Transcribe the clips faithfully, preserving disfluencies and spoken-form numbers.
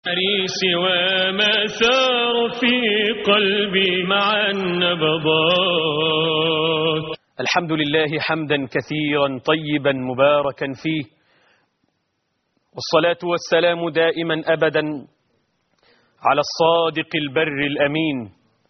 سوى ما سار في قلبي مع النبضات. الحمد لله حمدا كثيرا طيبا مباركا فيه، والصلاة والسلام دائما أبدا على الصادق البر الأمين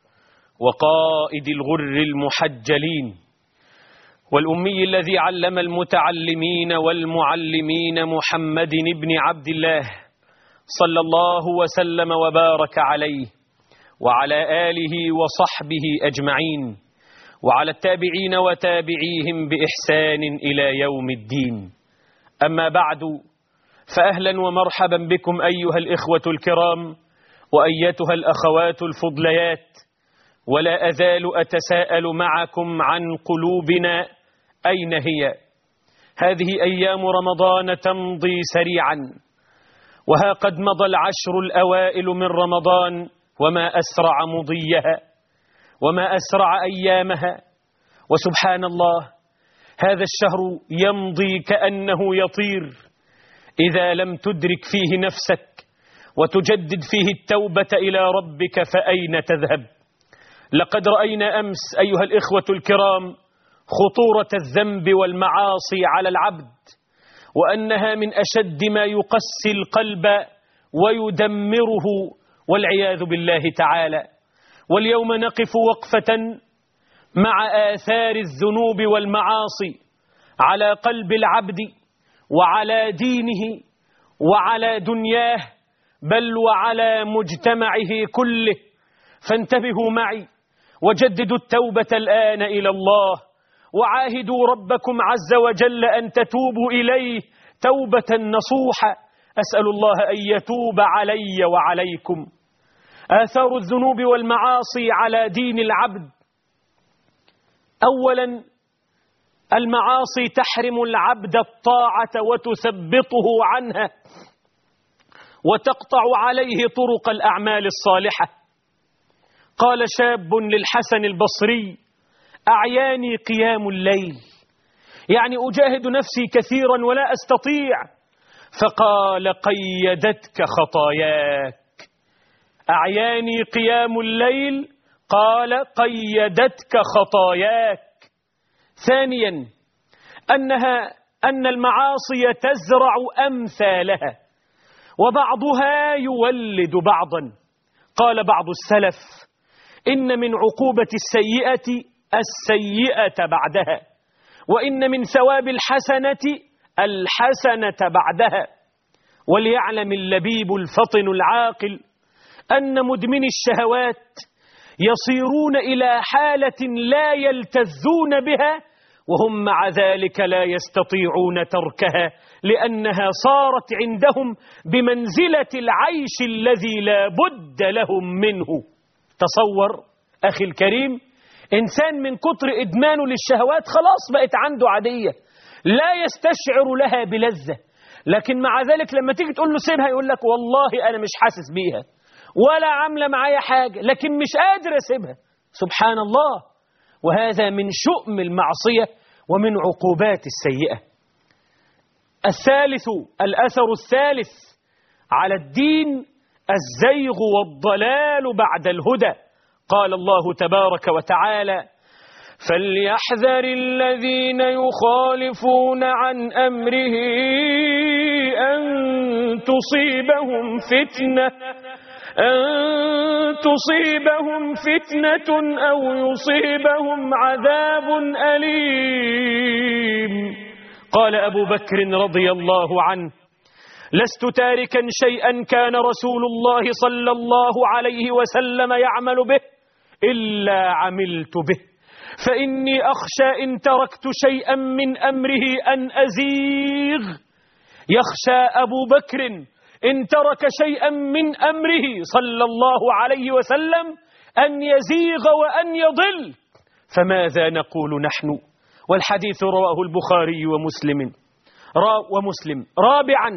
وقائد الغر المحجلين والأمي الذي علم المتعلمين والمعلمين محمد بن عبد الله صلى الله وسلم وبارك عليه وعلى آله وصحبه أجمعين وعلى التابعين وتابعيهم بإحسان إلى يوم الدين. أما بعد، فأهلا ومرحبا بكم أيها الإخوة الكرام وأيتها الأخوات الفضليات، ولا أزال أتساءل معكم عن قلوبنا أين هي؟ هذه أيام رمضان تمضي سريعا، وها قد مضى العشر الأوائل من رمضان، وما أسرع مضيها وما أسرع أيامها. وسبحان الله، هذا الشهر يمضي كأنه يطير إذا لم تدرك فيه نفسك وتجدد فيه التوبة إلى ربك فأين تذهب؟ لقد رأينا أمس أيها الإخوة الكرام خطورة الذنب والمعاصي على العبد، وأنها من أشد ما يقسي القلب ويدمره والعياذ بالله تعالى. واليوم نقف وقفة مع آثار الذنوب والمعاصي على قلب العبد وعلى دينه وعلى دنياه، بل وعلى مجتمعه كله. فانتبهوا معي وجددوا التوبة الآن إلى الله، وعاهدوا ربكم عز وجل أن تتوبوا إليه توبة نصوحة. أسأل الله أن يتوب علي وعليكم. آثار الذنوب والمعاصي على دين العبد: أولا، المعاصي تحرم العبد الطاعة وتثبطه عنها وتقطع عليه طرق الأعمال الصالحة. قال شاب للحسن البصري: أعياني قيام الليل، يعني أجاهد نفسي كثيرا ولا أستطيع. فقال: قيدتك خطاياك. أعياني قيام الليل، قال: قيدتك خطاياك. ثانيا، أنها أن المعاصي تزرع أمثالها وبعضها يولد بعضا. قال بعض السلف: إن من عقوبة السيئة السيئة بعدها، وإن من ثواب الحسنة الحسنة بعدها. وليعلم اللبيب الفطن العاقل أن مدمن الشهوات يصيرون إلى حالة لا يلتذون بها وهم مع ذلك لا يستطيعون تركها، لأنها صارت عندهم بمنزلة العيش الذي لا بد لهم منه. تصور أخي الكريم، إنسان من كتر إدمانه للشهوات خلاص بقت عنده عادية، لا يستشعر لها بلذة، لكن مع ذلك لما تيجي تقول له سيبها يقول لك والله أنا مش حاسس بيها ولا عاملة معايا حاجة، لكن مش قادر أسيبها. سبحان الله. وهذا من شؤم المعصية ومن عقوبات السيئة. الثالث، الأثر الثالث على الدين: الزيغ والضلال بعد الهدى. قال الله تبارك وتعالى: فليحذر الذين يخالفون عن أمره أن تصيبهم فتنة أن تصيبهم فتنة أو يصيبهم عذاب أليم. قال أبو بكر رضي الله عنه: لست تاركا شيئا كان رسول الله صلى الله عليه وسلم يعمل به إلا عملت به، فإني أخشى إن تركت شيئا من أمره أن أزيغ. يخشى أبو بكر إن ترك شيئا من أمره صلى الله عليه وسلم أن يزيغ وأن يضل. فماذا نقول نحن؟ والحديث رواه البخاري ومسلم ومسلم. رابعا،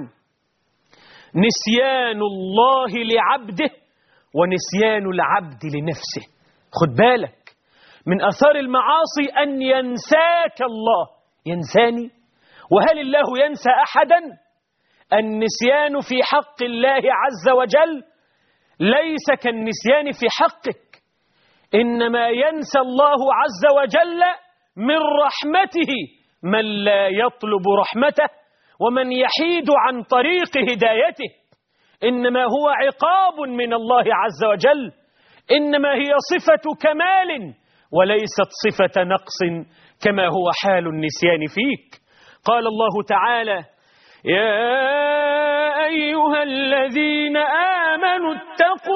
نسيان الله لعبده ونسيان العبد لنفسه. خد بالك من أثار المعاصي أن ينساك الله. ينساني؟ وهل الله ينسى أحدا؟ النسيان في حق الله عز وجل ليس كالنسيان في حقك، إنما ينسى الله عز وجل من رحمته من لا يطلب رحمته ومن يحيد عن طريق هدايته، إنما هو عقاب من الله عز وجل، إنما هي صفة كمال وليست صفة نقص كما هو حال النسيان فيك. قال الله تعالى: يا أيها الذين آمنوا اتقوا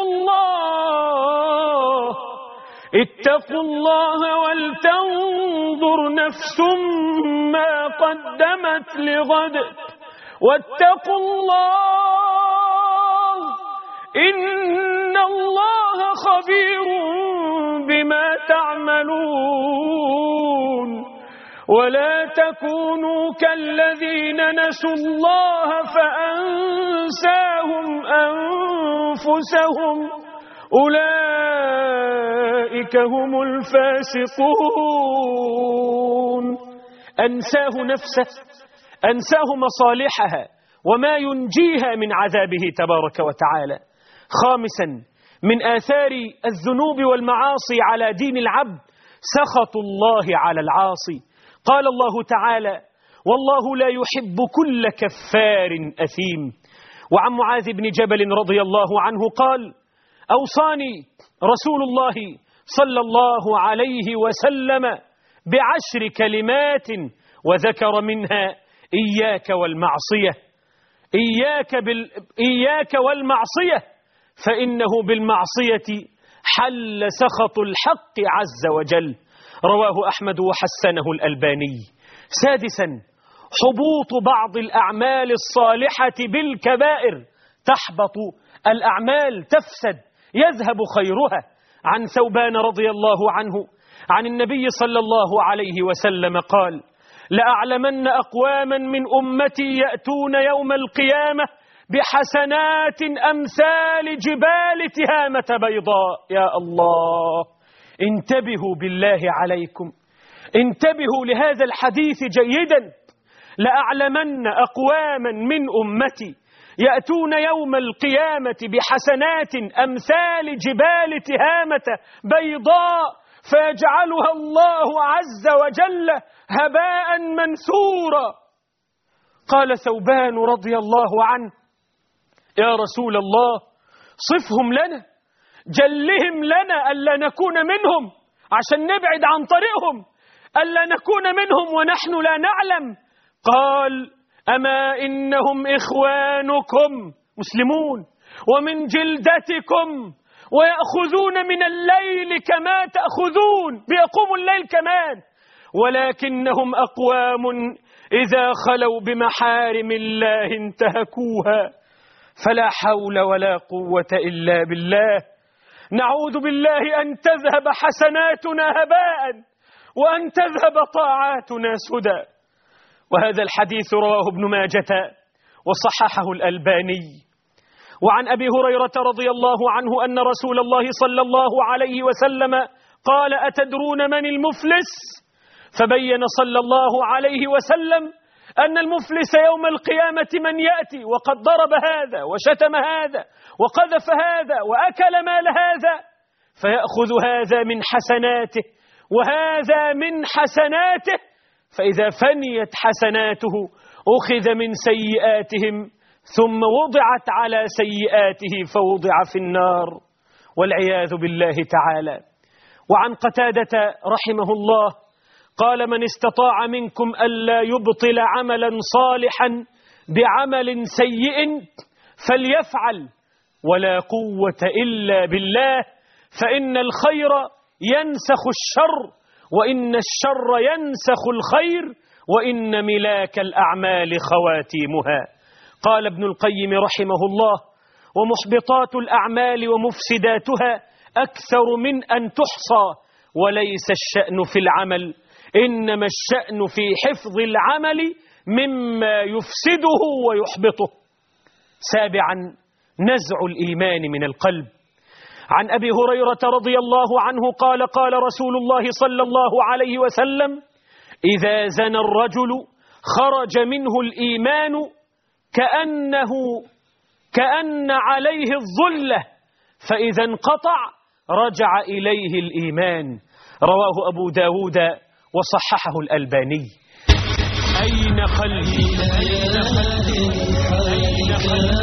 الله اتقوا الله ولتنظر نفس ما قدمت لغد واتقوا الله إن الله خبير بما تعملون ولا تكونوا كالذين نسوا الله فأنساهم أنفسهم أولئك هم الفاسقون. أنساه نفسه، أنساه مصالحها وما ينجيها من عذابه تبارك وتعالى. خامسا، من آثار الذنوب والمعاصي على دين العبد سخط الله على العاصي. قال الله تعالى: والله لا يحب كل كفار أثيم. وعن معاذ بن جبل رضي الله عنه قال: أوصاني رسول الله صلى الله عليه وسلم بعشر كلمات وذكر منها إياك والمعصية إياك, بال... إياك والمعصية فإنه بالمعصية حل سخط الحق عز وجل. رواه أحمد وحسنه الألباني. سادسا، حبوط بعض الأعمال الصالحة بالكبائر. تحبط الأعمال، تفسد، يذهب خيرها. عن ثوبان رضي الله عنه عن النبي صلى الله عليه وسلم قال: لأعلمن أقواما من أمتي يأتون يوم القيامة بحسنات أمثال جبال تهامة بيضاء. يا الله، انتبهوا بالله عليكم، انتبهوا لهذا الحديث جيدا. لأعلمن أقواما من أمتي يأتون يوم القيامة بحسنات أمثال جبال تهامة بيضاء فيجعلها الله عز وجل هباء منثورا. قال ثوبان رضي الله عنه: يا رسول الله، صفهم لنا، جلهم لنا ألا نكون منهم عشان نبعد عن طريقهم، ألا نكون منهم ونحن لا نعلم. قال: أما إنهم إخوانكم مسلمون ومن جلدتكم ويأخذون من الليل كما تأخذون، بيقوموا الليل كمان، ولكنهم أقوام إذا خلوا بمحارم الله انتهكوها، فلا حول ولا قوة إلا بالله. نعوذ بالله أن تذهب حسناتنا هباء وأن تذهب طاعاتنا سدى. وهذا الحديث رواه ابن ماجة وصححه الألباني. وعن أبي هريرة رضي الله عنه أن رسول الله صلى الله عليه وسلم قال: أتدرون من المفلس؟ فبين صلى الله عليه وسلم أن المفلس يوم القيامة من يأتي وقد ضرب هذا وشتم هذا وقذف هذا وأكل مال هذا، فيأخذ هذا من حسناته وهذا من حسناته، فإذا فنيت حسناته أخذ من سيئاتهم ثم وضعت على سيئاته فوضع في النار والعياذ بالله تعالى. وعن قتادة رحمه الله قال: من استطاع منكم ألا يبطل عملا صالحا بعمل سيء فليفعل، ولا قوة إلا بالله، فإن الخير ينسخ الشر وإن الشر ينسخ الخير وإن ملاك الأعمال خواتيمها. قال ابن القيم رحمه الله: ومحبطات الأعمال ومفسداتها أكثر من أن تحصى، وليس الشأن في العمل، إنما الشأن في حفظ العمل مما يفسده ويحبطه. سابعا، نزع الإيمان من القلب. عن أبي هريرة رضي الله عنه قال: قال رسول الله صلى الله عليه وسلم: إذا زنى الرجل خرج منه الإيمان كأنه كأن عليه الظلة، فإذا انقطع رجع إليه الإيمان. رواه أبو داود وصححه الألباني. أين قلبي أين قلبي أين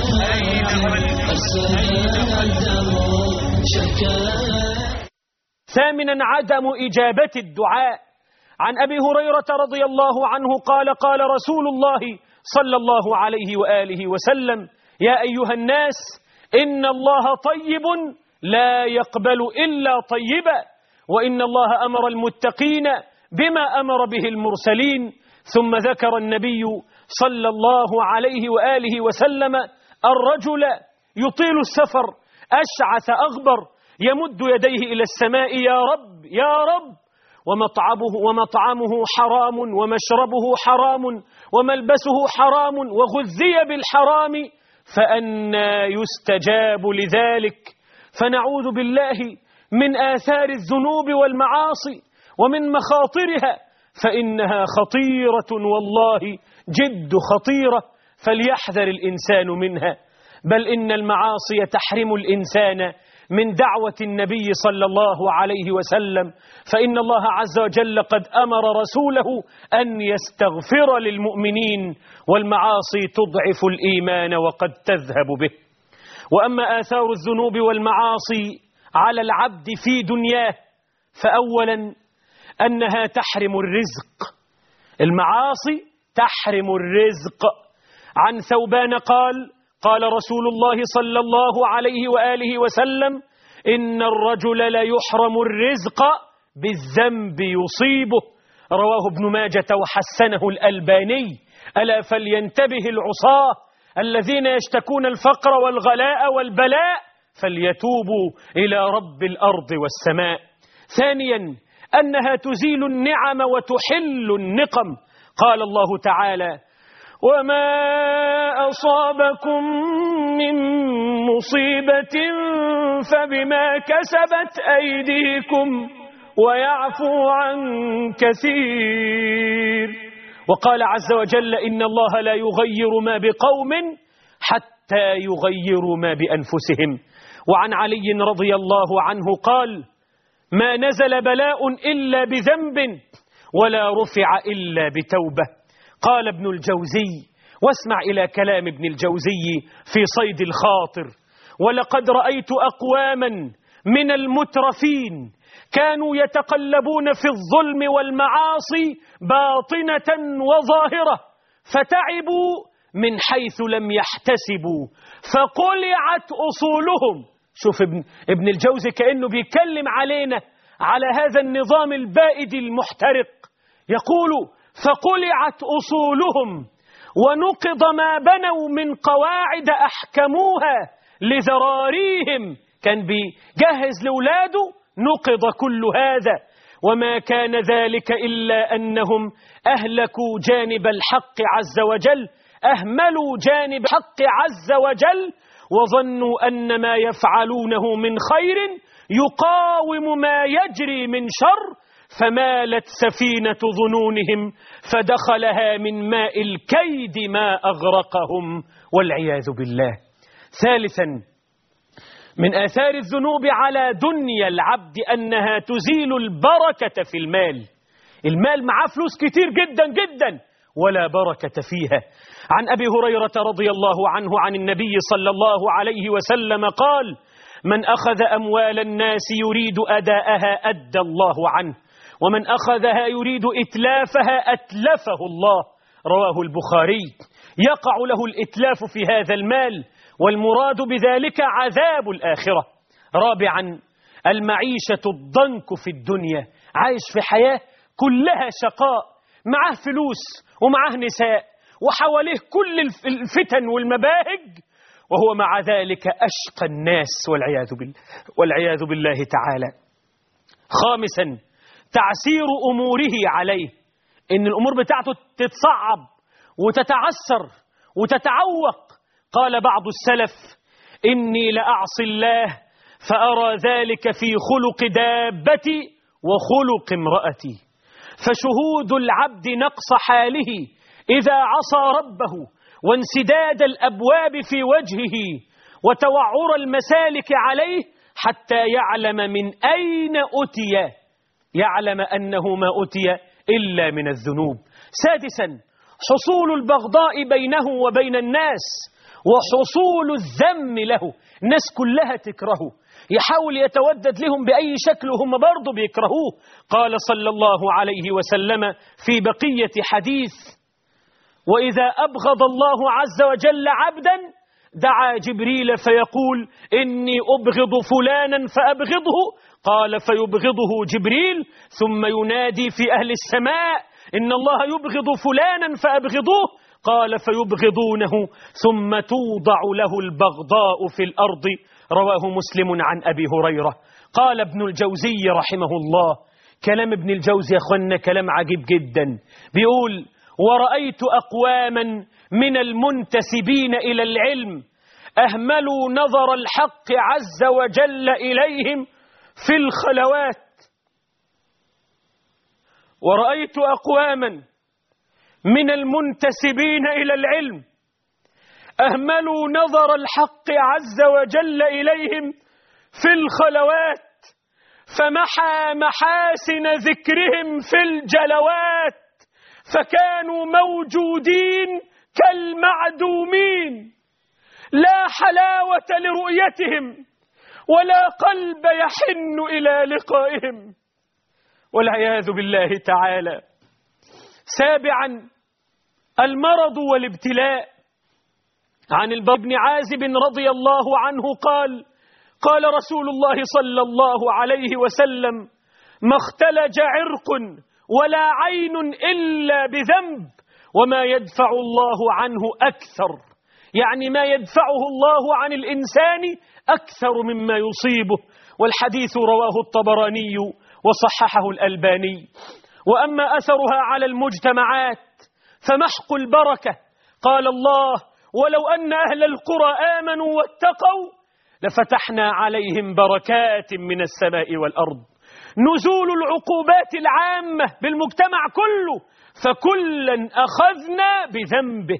قلبي. ثامنا عدم إجابة الدعاء. عن أبي هريرة رضي الله عنه قال قال رسول الله صلى الله عليه وآله وسلم: يا أيها الناس إن الله طيب لا يقبل إلا طيبا، وإن الله أمر المتقين بما أمر به المرسلين. ثم ذكر النبي صلى الله عليه وآله وسلم الرجل يطيل السفر أشعث أغبر يمد يديه إلى السماء: يا رب يا رب، ومطعمه, ومطعمه حرام ومشربه حرام وملبسه حرام وغذي بالحرام، فأنى يستجاب لذلك؟ فنعوذ بالله من آثار الذنوب والمعاصي ومن مخاطرها، فإنها خطيرة والله جد خطيرة، فليحذر الإنسان منها. بل إن المعاصي تحرم الإنسان من دعوة النبي صلى الله عليه وسلم، فإن الله عز وجل قد أمر رسوله أن يستغفر للمؤمنين، والمعاصي تضعف الإيمان وقد تذهب به. وأما آثار الذنوب والمعاصي على العبد في دنياه، فأولا أنها تحرم الرزق. المعاصي تحرم الرزق. عن ثوبان قال قال رسول الله صلى الله عليه وآله وسلم: إن الرجل لا يحرم الرزق بالذنب يصيبه. رواه ابن ماجة وحسنه الألباني. ألا فلينتبه العصاة الذين يشتكون الفقر والغلاء والبلاء، فليتوبوا إلى رب الأرض والسماء. ثانيا أنها تزيل النعم وتحل النقم. قال الله تعالى: وما أصابكم من مصيبة فبما كسبت أيديكم ويعفو عن كثير. وقال عز وجل: إن الله لا يغير ما بقوم حتى يغيروا ما بأنفسهم. وعن علي رضي الله عنه قال: ما نزل بلاء إلا بذنب ولا رفع إلا بتوبة. قال ابن الجوزي، واسمع إلى كلام ابن الجوزي في صيد الخاطر: ولقد رأيت أقواما من المترفين كانوا يتقلبون في الظلم والمعاصي باطنة وظاهرة، فتعبوا من حيث لم يحتسبوا فقلعت أصولهم. شوف ابن, ابن الجوزي كأنه بيتكلم علينا على هذا النظام البائد المحترق، يقول: فقلعت أصولهم ونقض ما بنوا من قواعد أحكموها لذراريهم. كان بيجهز لأولاده، نقض كل هذا، وما كان ذلك إلا أنهم أهلكوا جانب الحق عز وجل، أهملوا جانب الحق عز وجل، وظنوا أن ما يفعلونه من خير يقاوم ما يجري من شر، فمالت سفينة ظنونهم فدخلها من ماء الكيد ما أغرقهم، والعياذ بالله. ثالثا من آثار الذنوب على دنيا العبد أنها تزيل البركة في المال. المال معاه فلوس كتير جدا جدا ولا بركة فيها. عن أبي هريرة رضي الله عنه عن النبي صلى الله عليه وسلم قال: من أخذ أموال الناس يريد أداءها أدى الله عنه، ومن أخذها يريد إتلافها أتلفه الله. رواه البخاري. يقع له الإتلاف في هذا المال، والمراد بذلك عذاب الآخرة. رابعا المعيشة الضنك في الدنيا، عايش في حياة كلها شقاء، معاه فلوس ومعاه نساء وحواليه كل الفتن والمباهج، وهو مع ذلك أشقى الناس والعياذ بالله, والعياذ بالله تعالى. خامسا تعسير أموره عليه، إن الأمور بتاعته تتصعب وتتعسر وتتعوق. قال بعض السلف: إني لأعصي الله فأرى ذلك في خلق دابتي وخلق امرأتي. فشهود العبد نقص حاله إذا عصى ربه وانسداد الأبواب في وجهه وتوعر المسالك عليه حتى يعلم من أين أتي، يعلم أنه ما أتي إلا من الذنوب. سادسا حصول البغضاء بينه وبين الناس وحصول الذم له، الناس كلها تكرهه، يحاول يتودد لهم بأي شكل هم برضو بيكرهوه. قال صلى الله عليه وسلم في بقية حديث: وإذا أبغض الله عز وجل عبدا دعا جبريل فيقول إني أبغض فلانا فأبغضه، قال فيبغضه جبريل ثم ينادي في أهل السماء إن الله يبغض فلانا فأبغضوه، قال فيبغضونه ثم توضع له البغضاء في الأرض. رواه مسلم عن أبي هريرة. قال ابن الجوزي رحمه الله، كلام ابن الجوزي يا أخوانا كلام عجيب جدا، بيقول: ورأيت أقواما من المنتسبين إلى العلم أهملوا نظر الحق عز وجل إليهم في الخلوات. ورأيت أقواما من المنتسبين إلى العلم أهملوا نظر الحق عز وجل إليهم في الخلوات، فمحى محاسن ذكرهم في الجلوات، فكانوا موجودين كالمعدومين، لا حلاوة لرؤيتهم ولا قلب يحن إلى لقائهم، والعياذ بالله تعالى. سابعا المرض والابتلاء. عن البراء بن عازب رضي الله عنه قال: قال رسول الله صلى الله عليه وسلم: ما اختلج عرق ولا عين إلا بذنب، وما يدفع الله عنه أكثر، يعني ما يدفعه الله عن الإنسان أكثر مما يصيبه. والحديث رواه الطبراني وصححه الألباني. وأما أثرها على المجتمعات فمحق البركة. قال الله: ولو أن أهل القرى آمنوا واتقوا لفتحنا عليهم بركات من السماء والأرض. نزول العقوبات العامة بالمجتمع كله، فكلا أخذنا بذنبه.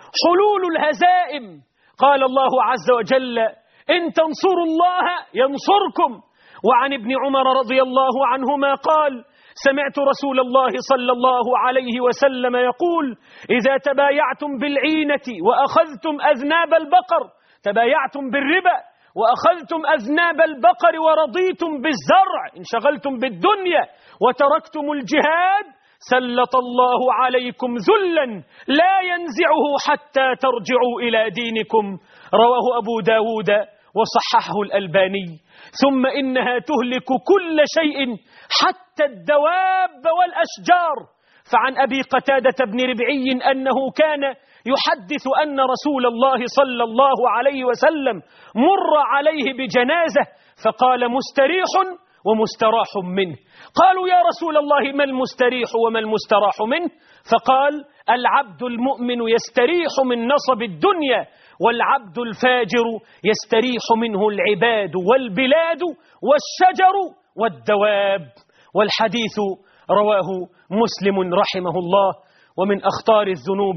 حلول الهزائم. قال الله عز وجل: إن تنصروا الله ينصركم. وعن ابن عمر رضي الله عنهما قال: سمعت رسول الله صلى الله عليه وسلم يقول: إذا تبايعتم بالعينة وأخذتم أذناب البقر، تبايعتم بالربا وأخذتم أذناب البقر ورضيتم بالزرع، انشغلتم بالدنيا وتركتم الجهاد، سلط الله عليكم ذلا لا ينزعه حتى ترجعوا إلى دينكم. رواه أبو داود وصححه الألباني. ثم إنها تهلك كل شيء حتى الدواب والأشجار. فعن أبي قتادة بن ربعي أنه كان يحدث أن رسول الله صلى الله عليه وسلم مر عليه بجنازة فقال: مستريح ومستراح منه. قالوا: يا رسول الله ما المستريح وما المستراح منه؟ فقال: العبد المؤمن يستريح من نصب الدنيا، والعبد الفاجر يستريح منه العباد والبلاد والشجر والدواب. والحديث رواه مسلم رحمه الله. ومن أخطار الذنوب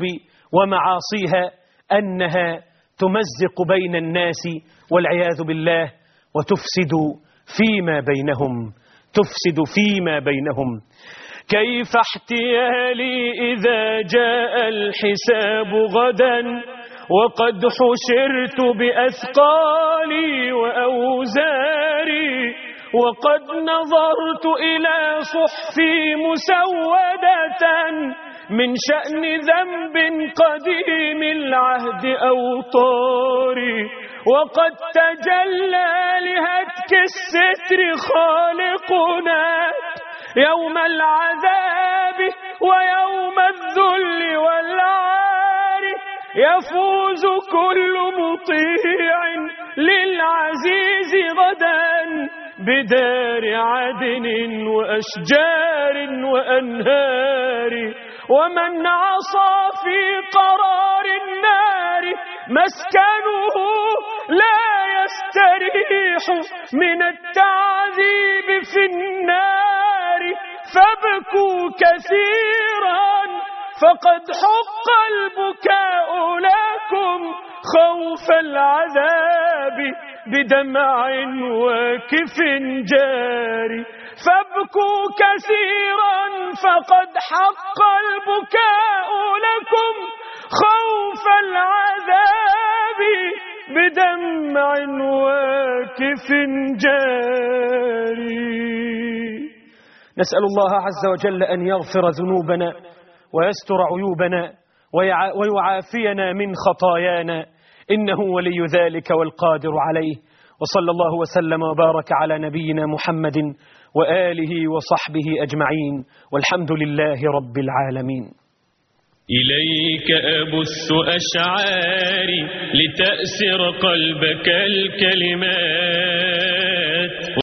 ومعاصيها أنها تمزق بين الناس والعياذ بالله، وتفسد فيما بينهم، تفسد فيما بينهم. كيف احتيالي إذا جاء الحساب غدا، وقد حشرت بأثقالي وأوزاري، وقد نظرت إلى صحفي مسودة من شأن ذنب قديم العهد أوطاري، وقد تجلى لهتك الستر خالقنا يوم العذاب ويوم الذل والعار، يفوز كل مطيع للعزيز غدا بدار عدن وأشجار وأنهار، ومن عصى في قرار النار مسكنه لا يستريح من التعذيب في النار، فابكوا كثيرا فقد حق البكاء لكم خوف العذاب بدمع واكف جاري، فابكوا كثيرا فقد حق البكاء لكم خوف العذاب بدمع واكف جاري. نسأل الله عز وجل أن يغفر ذنوبنا ويستر عيوبنا ويعافينا من خطايانا، إنه ولي ذلك والقادر عليه. وصلى الله وسلم وبارك على نبينا محمد وآله وصحبه أجمعين، والحمد لله رب العالمين. إليك أبث أشعاري لتأسر قلبك الكلمات،